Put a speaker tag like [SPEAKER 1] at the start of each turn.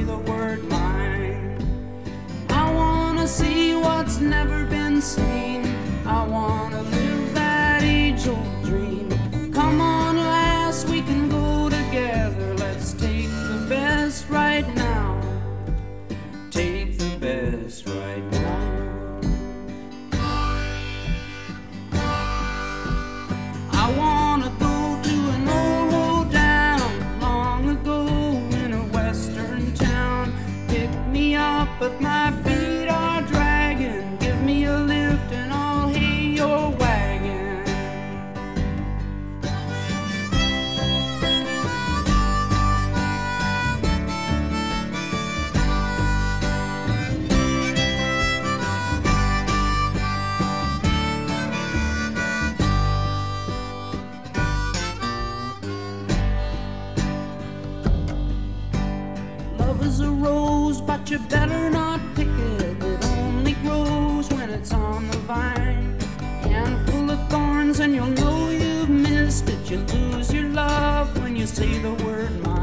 [SPEAKER 1] the word mine. I wanna see what's never been seen. I wanna live that age-old dream. Come on, lass, we can go together. Let's take the best right now. Take the best right now. I wanna go to an old hoedown long ago in a western town. Pick me up if my feet are dragging. Give me a lift and I'll hay your wagon. Love is a rose, but you better not pick it. It only grows when it's on the vine. Handful of thorns and you'll know you've missed it. You lose your love when you say the word mine.